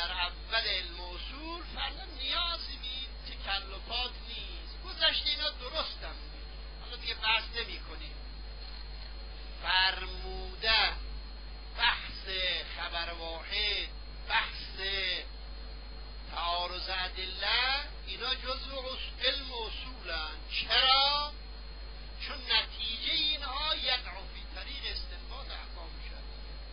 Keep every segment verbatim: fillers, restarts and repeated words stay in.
در اول علم اصول فردا نیازی به تکلفات نیست. گذشته اینا درستم حالا دیگه بحث نمی کنیم. فرموده بحث خبر واحد، بحث تعارض ادله، اینا جزء علم اصولن. چرا؟ چون نتیجه اینها یقع فی طریق استنباط احکام شد.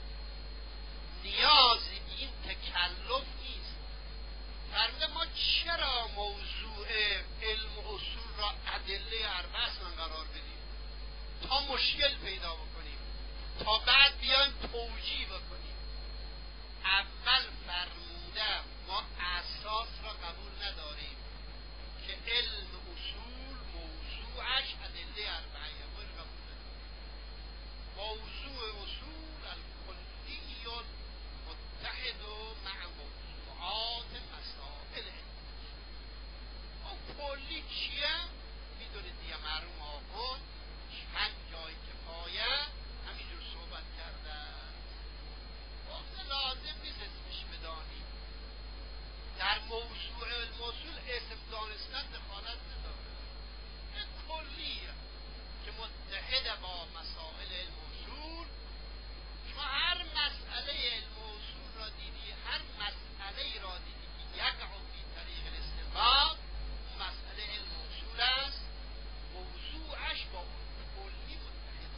نیازی به این تکلف نیست. فرموده ما چرا موضوع علم اصول را ادله اربع اصلا قرار بدیم؟ تا مشکل پیدا بکنیم، تا بعد بیایم توجیه بکنیم. اول فرموده ما اساس را قبول نداریم که علم اصول موضوعش ادله اربعه، ما رو قبول نداریم. موضوع اصول الکلی متحد مع موضوعات مسائل علم. اون کلی چیه؟ میدونید دیگه معلوم آقا چند جای کفایه همینجور صحبت کرده. وقت لازم نیست اسمش بدانیم. در موضوع الموصول اسم دانستن دخالت نداره. این کلیه که متحد با مسائل علم اصول. شما هر مسئله علم اصول را دیدی، هر مسئله را دیدی که یقع فی طریق الاستنباط، اون مسئله علم اصول است. موضوعش با اون کلی متحد.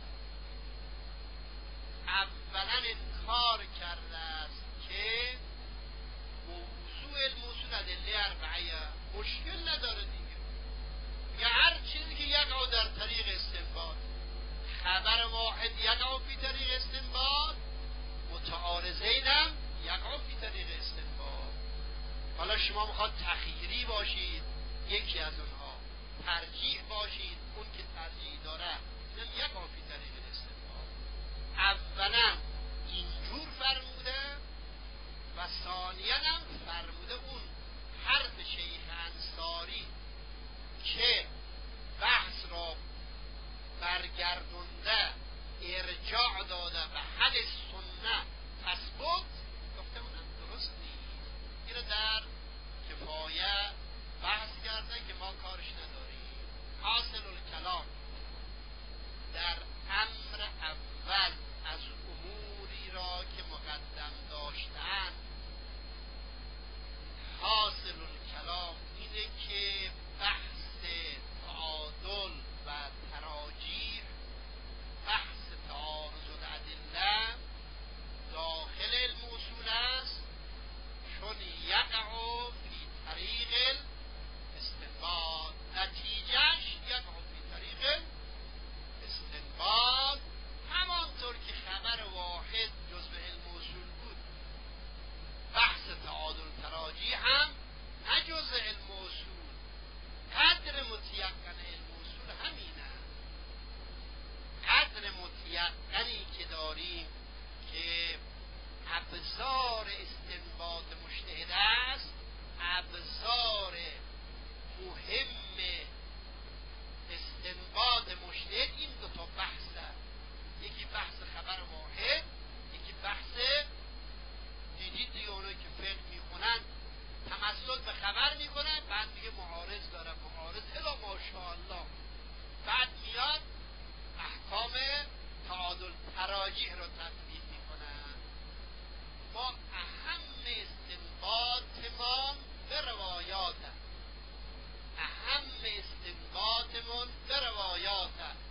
اولا انکار کرده است که موضوع الموصول ادله اربعه، مشکل نداره دیگه. یا هر چیزی که یقع در طریق استنباط، خبر واحد یقع فی طریق استنباط، متعارضین هم یقع فی طریق استنباط. حالا شما میخواد تخییری باشید، یکی از اونها ترجیح باشید، اون که ترجیح داره اینم یقع فی طریق استنباط. اولا اینجور فرموده و ثانیا هم فرموده اون حرف شیخ انصاری که بحث را برگردونده، ارجاع داده به حل سنه تثبت، گفته اونم درست نیست. اینو در کفایه بحث کرده که ما کارش نداریم. حاصل الکلام در امر اول از اموری را که مقدم داشتن، حاصل الکلام اینه که بحث تعادل و تراجیح، بحث تعارض الادله داخل علم اصول است، چون یقع فی طریق استنباط، نتیجهش یقع فی طریق استنباط. همانطور که خبر واحد جزء علم اصول بود، بحث تعادل تراجیح هم نه جزء علم اصول. قدر متیقن علم اصول همینه. قدر متیقنی که داریم که ابزار استنباط مجتهد است، ابزار مهم استنباط مجتهد این دو تا بحثه. یکی بحث خبر واحد، یکی بحث دیدید دیگه اونایی که فقه میخونن تمثل به خبر میکنن، بعد میگه معارض داره، معارض الا ماشاءالله، بعد میاد احکام تعادل تراجیح رو تطبیق میکنن. ما اهم استنباطمان به روایات، اهم استنباطمون به روایات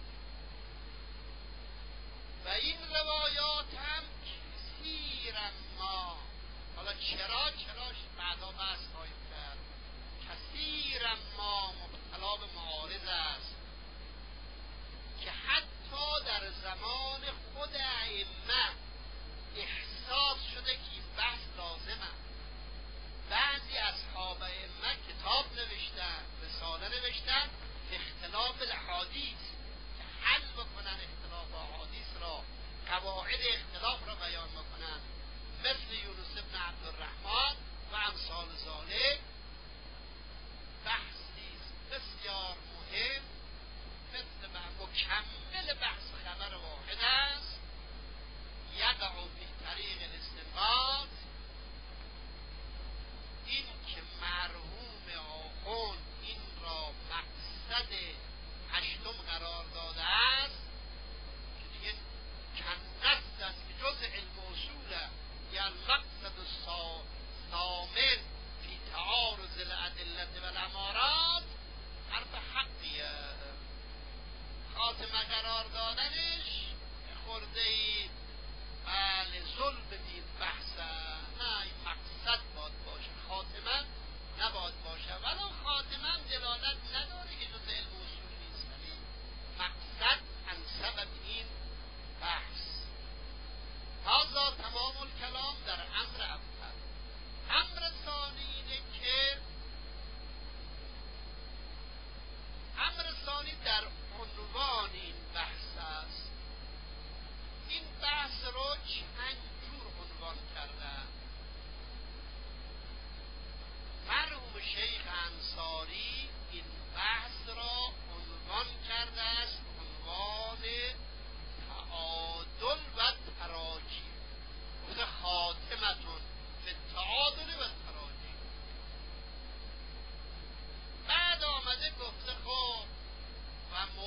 و این روایات هم کثیر ما، حالا چرا چراش بعدا بحث خواهیم کرد، کثیر ما مبتلا به معارض است که حتی در زمان خود ائمه احساس شده که این بحث لازمه. بعضی اصحاب ائمه کتاب نوشتن، رساله نوشتن اختلاف الاحادیث، که حل بکنن اختلاف احادیث را، قواعد اختلاف را بیان بکنن، مثل یونس ابن عبدالرحمن و امثال ذالک. بحثی بسیار مهم مثل مکمل بحث خبر واحد است، یقع فی طریق الاستنباط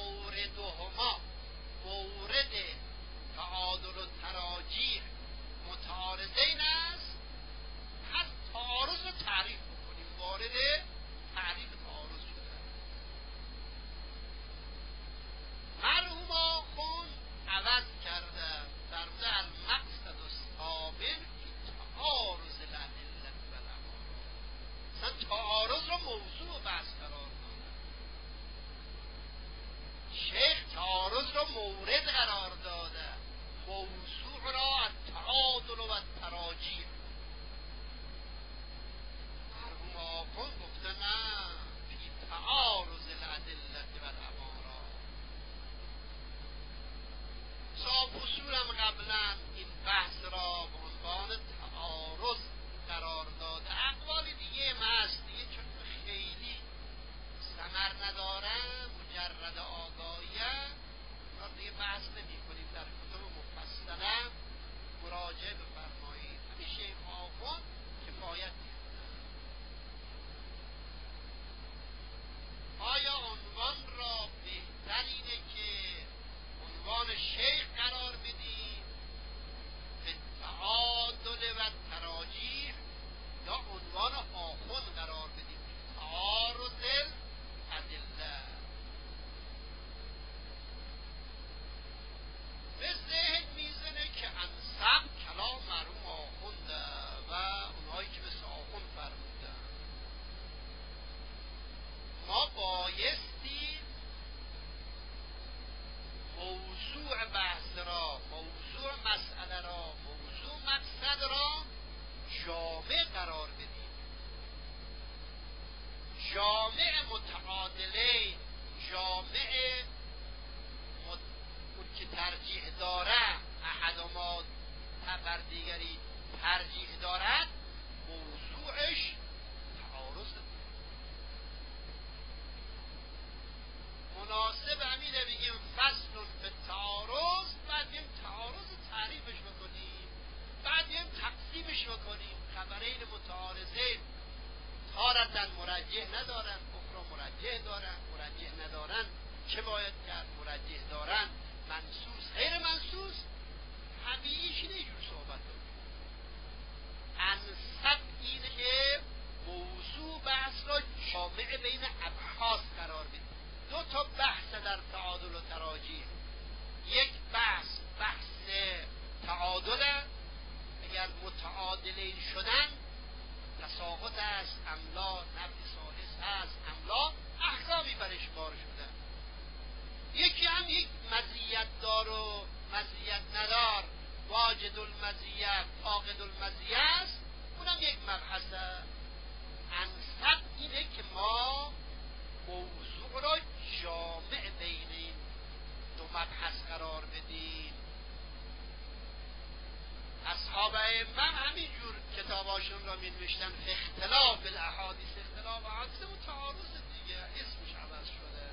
موردهما، مورد تعادل و تراجیح متعارضین است. پس تعارض رو تعریف بکنیم، وارد تعریف تعارض شده. مرحوم آخوند عوض کرده در المقصد الثامن فی تعارض الادله و الامارات. مثلا تعارض رو موضوع بحث قرار داده، شیخ تعارض رو مورد قرار داده، موضوع را التعادل و التراجیح. مرحوم آخوند گفته نه، فی تعارض الادله و الامارات. صاحب اصولم قبلا این بحث را به عنوان تعارض قرار داده. اقوال دیگه هم هست دیگه، چون خیلی ثمر ندارن، مجرد آگاهیه، را دیگه بحث نمی کنیم. در کتب مفصله مراجعه بفرمایید. همین شیخ آخوند کفایت میکنه. آیا عنوان را بهتر اینه که عنوان شیخ قرار بدیم به تعادل و تراجیح، یا عنوان آخوند قرار بدیم به تعارض الادله؟ به ذهن میزنه که انسب کلام مرحوم آخونده و اونهایی که مثل آخوند فرمودن. ما بایستی موضوع بحث را، موضوع مسئله را، موضوع مقصد را جامع قرار بدیم. جامع متعادله، جامع مت... اون که ترجیح داره، احدهما بر دیگری ترجیح دارد، موضوعش تعارض. مناسب همینه بگیم فصل به تعارض، بعد بیم تعارض تعریفش بکنیم، بعد بیم تقسیمش بکنیم. خبرین متعارضین تارتن مرجح ندارن، اخرى مرجح دارن. مرجح ندارن چه باید کرد؟ مرجح دارن منصوص غیر منصوص. همیشه اینجور صحبت داریم. انسب اینه که موضوع بحث را جامع بین ابحاث قرار بدیم. دو تا بحث در تعادل و تراجیح. یک بحث بحث تعادل، اگر متعادلین شدن تساقط است املا، نفی ثالث هست املا، احکامی برش بار شده. یکی هم یک مزیت دار و مزیت ندار، واجد المزیت فاقد المزیت است، اونم یک مبحثه. انسب اینه که ما موضوع را جامع بین این دو مبحث قرار بدیم. اصحاب ائمه همینجور کتاباشون را می نوشتن فی اختلاف الاحادیث. اختلاف احادیث متعارض دیگه، اسمش عوض شده.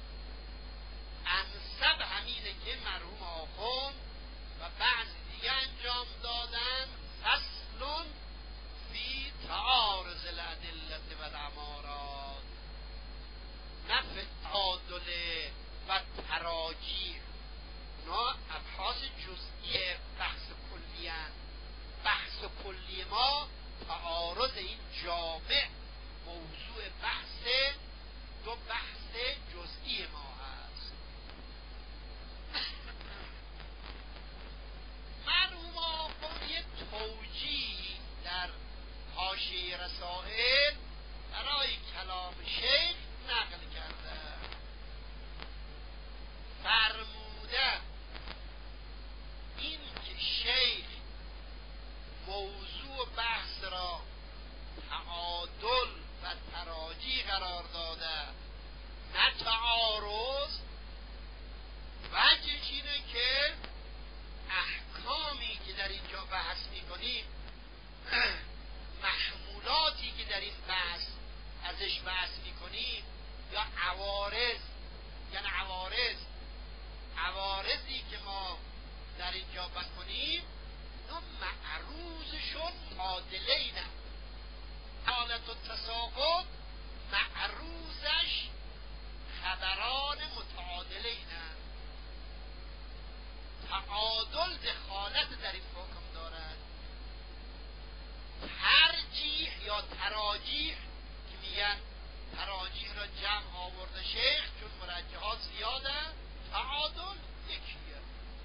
انسب همینه که مرحوم آخوند و بعضی دیگه انجام دادن. فصل فی تعارض الادله و الامارات، نه فی تعادل و تراجیح. اونا ابحاث جزئی بحث کلی هست. بحث کلی ما تعارض این جامع موضوع بحث دو بحث جزئی ما هست. مرحوم آخوند یک توجیه در حاشیه رسائل برای کلام شیخ نقل کرده. فرموده این که شیخ موضوع بحث را تعادل و تراجیح قرار داده، نه تعارض. وجهش اینه که احکامی که در اینجا بحث میکنیم، محمولاتی که در این بحث ازش بحث میکنیم، یا عوارض، یعنی عوارض عوارضی که ما در اینجا بحث کنیم، اینا معروضشون معادلینه. حالت و تساقط معروضش خبران اما تراجیح که میگن تراجیح را جمع آورده شیخ چون مرجحات زیاده، تعادل یکیه.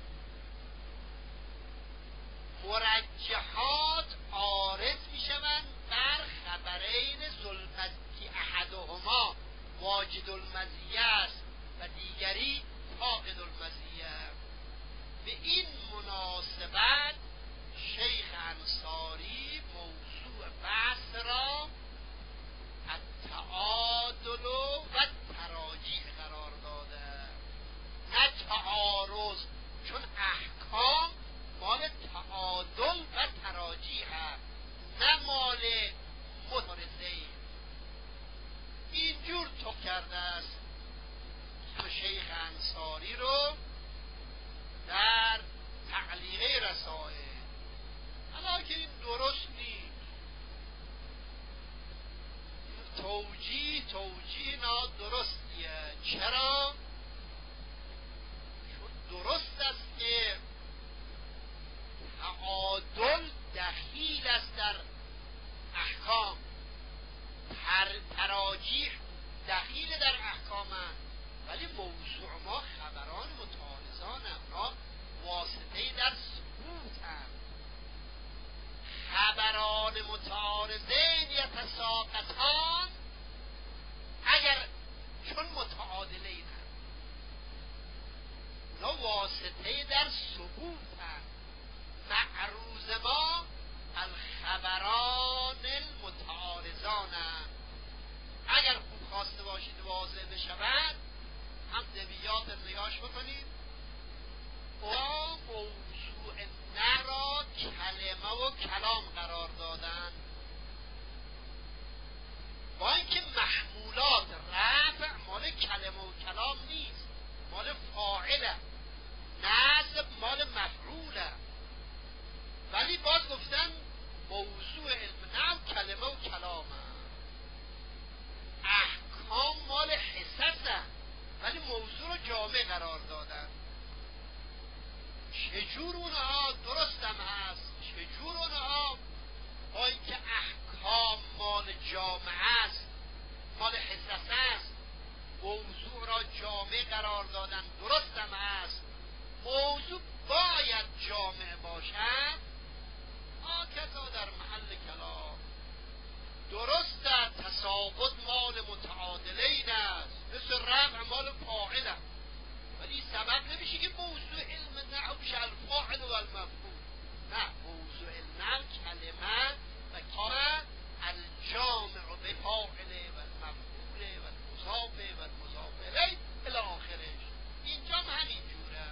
مرجحات عارض میشوند بر خبرین ذوالمزیه احدهما واجد المزیه است و دیگری فاقد المزیه. به این مناسبت شیخ انصاری موضوع بحث را التعادل و تراجیح قرار داده، نه تعارض، چون احکام مال تعادل و تراجیح نه مال متعارضه. اینجور تو کرده است شیخ انصاری رو در تعلیقه رسائل. حالا که این درست نیست، توجیه توجیه نادرستیه. چرا؟ چون درست است که تعادل دخیل است در احکام، تر تراجیح دخیل در احکام هست، ولی موضوع ما خبران متعارضان هم واسطه در ثبوت هم. خبران متعارضین یتساقطان اگر چون متعادلین هم، اونا واسطه در ثبوت هم. معروض ما الخبران المتعارضان هم. اگر خوب خواسته باشید واضح بشود، هم دویات نگاش بکنید، و موضوع نه را کلمه و کلام قرار دادن، با اینکه محمولات رفع مال کلمه و کلام نیست، مال فاعله، نصب مال مفعوله، ولی باز گفتن موضوع علم نحو کلمه و کلامه. احکام مال حسسه، ولی موضوع رو جامع قرار دادن. چجور اونها درست هم هست، چجور اونها با اینکه احکام مال جامع است، مال حسسه است، موضوع را جامع قرار دادن درست هم هست. موضوع باید جامع باشد، آکتا در محل کلام درست است. تساقط مال متعادلین است، مثل رفع مال فاعله، ولی سبب نمیشه که موضوع علم نحو بشه الفاعل و المفعول. نه، موضوع علم کلمه و کار الجامع به فاعل و المفعول و المضاف و المضاف الیه الی آخرش. اینجا هم همین جوره.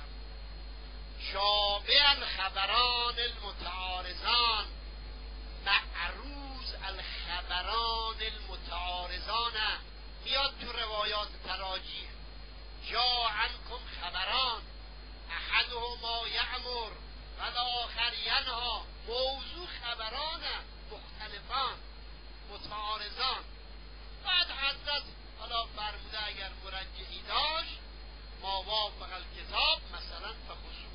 شابه الخبران المتعارضان، معروض الخبران المتعارضان. میاد تو روایات تراجیح جا عنکم خبران احدهما یعمر و الاخر ینها. موضوع خبران مختلفان متعارضان. بعد حضرت حالا فرموده اگر مرجحی داشت ما وافق الکتاب مثلا فخصوص.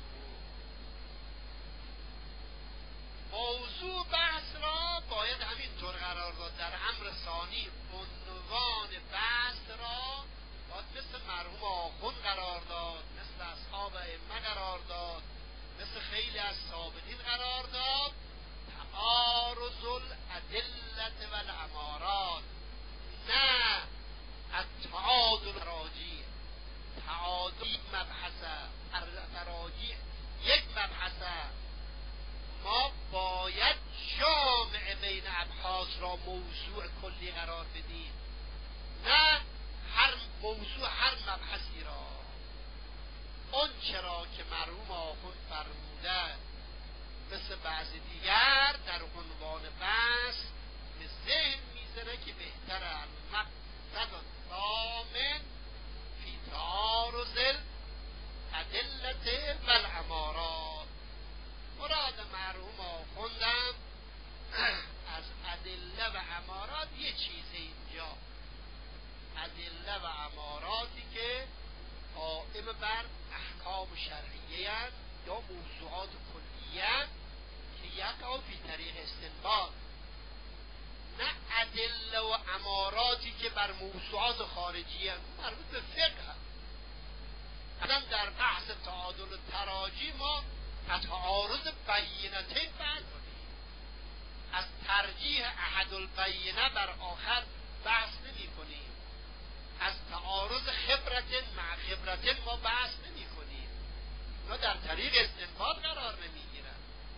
موضوع بحث را باید همینطور قرار داد. در امر ثانی عنوان بحث را باید مثل مرحوم آخوند قرار داد، مثل اصحاب ائمه قرار داد، مثل خیلی از سابقین قرار داد. تعارض الادله و الامارات، نه التعادل تراجیح. تعادل یک مبحثه، تراجیح یک مبحثه. ما باید جامع بین ابحاث را موضوع کلی قرار بدیم، نه هر موضوع هر مبحثی را. اون چرا که مرحوم آخوند فرموده مثل بعضی دیگر در عنوان بحث به ذهن میزنه که بهتر المقصد الضامن فی تعارض الادله و الامارات. مراد مرحوم آخوندم از ادله و امارات یه چیزه اینجا، ادله و اماراتی که قائم بر احکام شرعیه هست یا موضوعات کلیه که یقع فی طریق استنباط، نه ادله و اماراتی که بر موضوعات خارجی هم مربوط به فقه هم. اصلا در بحث تعادل و تراجی ما از تعارض بینتین بحث کنیم، از ترجیح احد البینه بر آخر بحث نمی کنیم، از تعارض خبرت مع خبرت ما بحث نمی کنیم، اونا در طریق استنباط قرار نمی گیرن.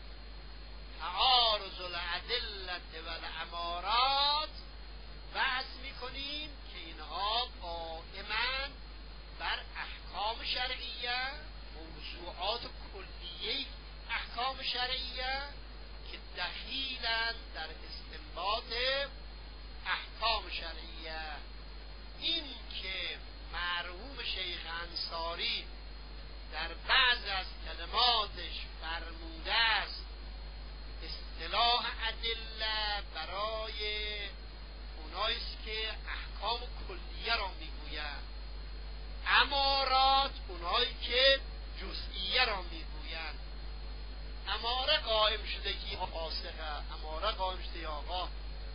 تعارض الادله و الامارات بحث می کنیم که اینها قائما بر احکام شرعیه، موضوعات کلیه احکام شرعیه که دخیلن در استنباط احکام شرعیه. این که مرحوم شیخ انصاری در بعض از کلماتش فرموده است اصطلاح ادله برای اوناییست که احکام کلیه را میگویند، امارات اونایی که جزئیه را میگویند. اماره قائم شده که فاسقه، اماره قائم شده یا آقا.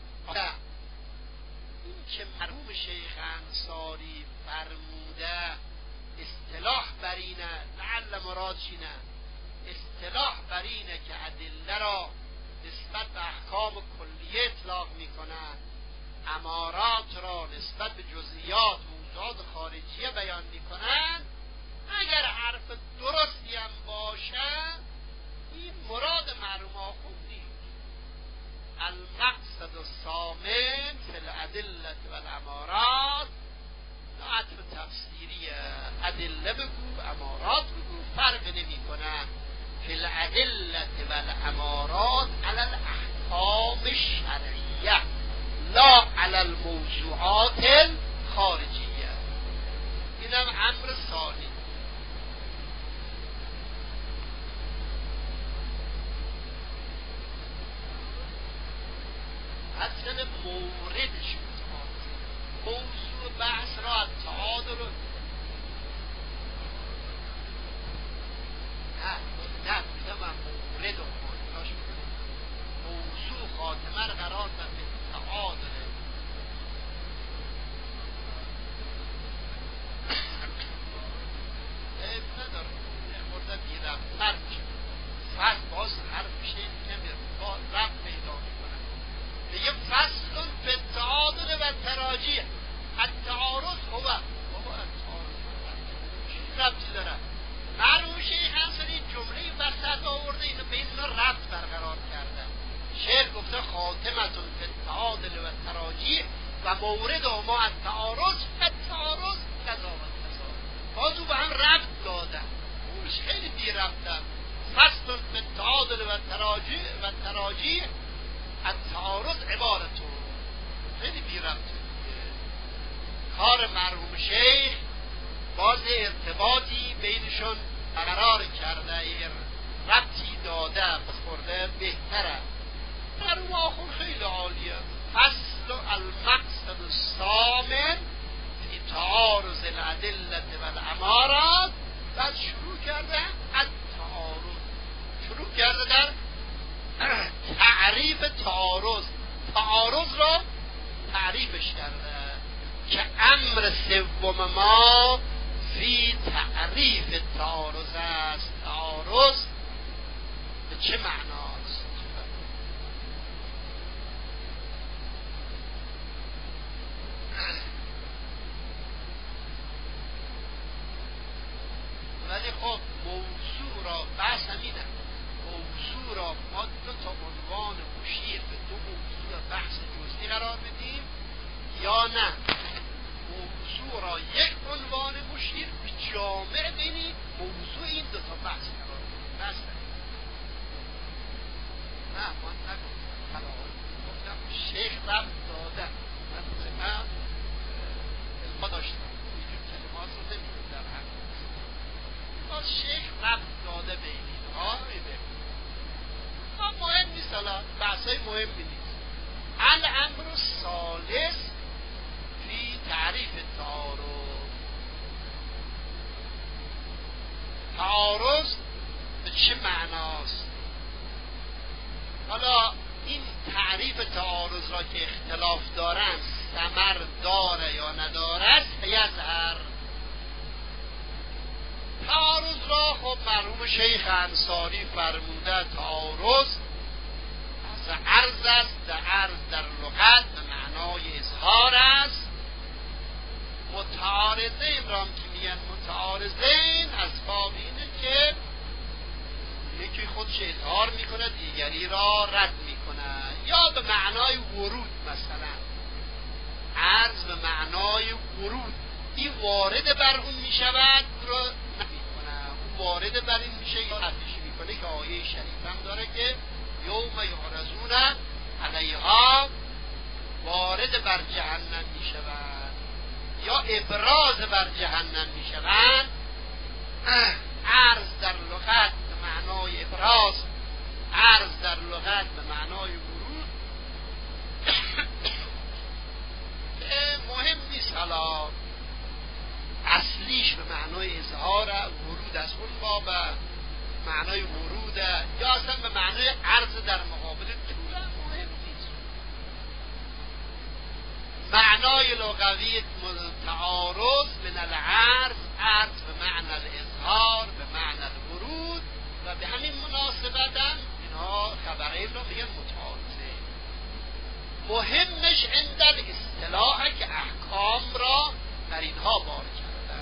این که مرحوم شیخ انصاری فرموده اصطلاح بر اینه، لعل مراد شینه، اصطلاح بر اینه که ادله را نسبت به احکام کلیه اطلاق میکنن، امارات را نسبت به جزئیات موضوعات خارجیه بیان میکنن. اگر حرف درستی هم باشه این مراد مرحوم آخوند نیست. المقصد الثامن فی الادله و الامارات، عطف تفسیریه، ادله بگو امارات بگو فرق نمی کنن. فی الادله و الامارات علی الاحکام الشرعیه لا علی الموضوعات الخارجیه. اینم امر ثانی. اصلا موردش موضوع بحث را از تعادل نه نه بیدم هم مورد و مورداش موضوع خاتمه را قرار دن به تعادل. عیب نداره خورده بیرم فرق شد فصل باز حرف میشه کمی رب پیدا میکنم. دیگه فصل به تعادل و تراجیح. التعارض هو بابا التعارض چی ربطی داره؟ مرحوم شیخ انصاری جمله وسط آورده اینو به این ربط برقرار کرده. شعر گفته خاتمتون به تعادل و تراجیح و مورد ما التعارض التعارض کذا و کذا. باز او به هم ربط دادن، اونش خیلی بی ربطن. فصل به تعادل و تراجیح و تراجیح التعارض عبارتون خیلی بی ربطه. کار مرحوم شیخ باز ارتباطی بینشون برقرار کرده، ربطی داده بخورده بهتره. مرحوم آخون خیلی عالیه. فصل المقصد الثامن فی تعارض الادله و الامارات. بعد شروع کرده التعارض، شروع کرده در تعریف تعارض. تعارض را تعریفش کرده که امر سوم ما فی تعریف تعارض است. تعارض به چه معناست؟ ولی خب موضوع را بحث همینه، موضوع را ما دو تا عنوان مشیر به دو موضوع بحث جزئی قرار بدیم یا نه موضوع را یک عنوان مشیر به جامع بینی موضوع این دو تا بحث قرار بدیم. بس نه من نگفتم، گفتم شیخ رفت داده، من من علما داشتم اینجور کلمات رو نمیدون در هم باز شیخ رفت داده بینید ها میده ها مهم نیست. حالا بحثای مهمی نیست. الامر الثالث فی تعریف تعارض. تعارض به چه معناست؟ حالا این تعریف تعارض را را که اختلاف دارند ثمر داره یا نداره یظهر. تعارض را خب مرحوم شیخ انصاری فرموده تعارض از عرض است. در عرض در لغت به معنای اظهار است. متعارضین را که میگن متعارضین از باب اینه که یکی خودش اظهار میکنه دیگری را رد میکنه، یا به معنای ورود، مثلا عرض به معنای ورود، این وارد بر اون میشود او را نمیکنه، اون وارد بر این میشه یا ردش میکنه که آیه شریف هم داره که یوم یعرضون علیها وارد بر جهنم میشود یا ابراز بر جهنم میشوند. عرض در لغت به معنای ابراز، عرض در لغت به معنای ورود. مهم نیست حالا اصلیش به معنای اظهار، ورود از اون باب معنای وروده یا اصلا به معنای عرض در مقابل طول، مهم نیست. معنای لغوی تعارض من العرض، عرض به معنی الاظهار، به معنی الورود، و به همین مناسبت هم اینها خبرین رو میگن متعارضه. مهمش عند الاصطلاح که احکام را در اینها بار کردن.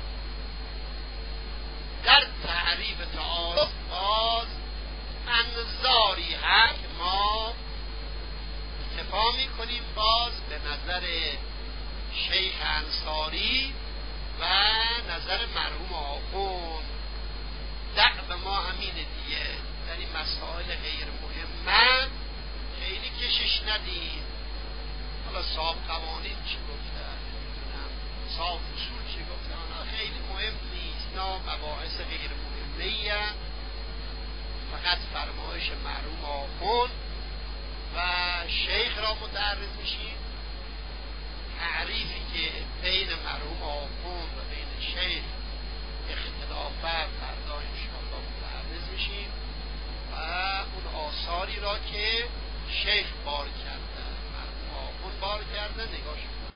در تعریف تعارض باز انظاری هست که ما اکتفا میکنیم باز به نظر شیخ انصاری و نظر مرحوم آخوند. دعو ما همینه دیگه، در این مسائل غیر مهمه خیلی کشش ندید. حالا صاحب قوانین چی گفتن، صاحب اصول چی گفتن، اونا خیلی مهم نیست، اینا مباحث غیر مهمه، فقط فرمایش مرحوم آخوند و شیخ را متعرض میشیم. تعریفی که بین مرحوم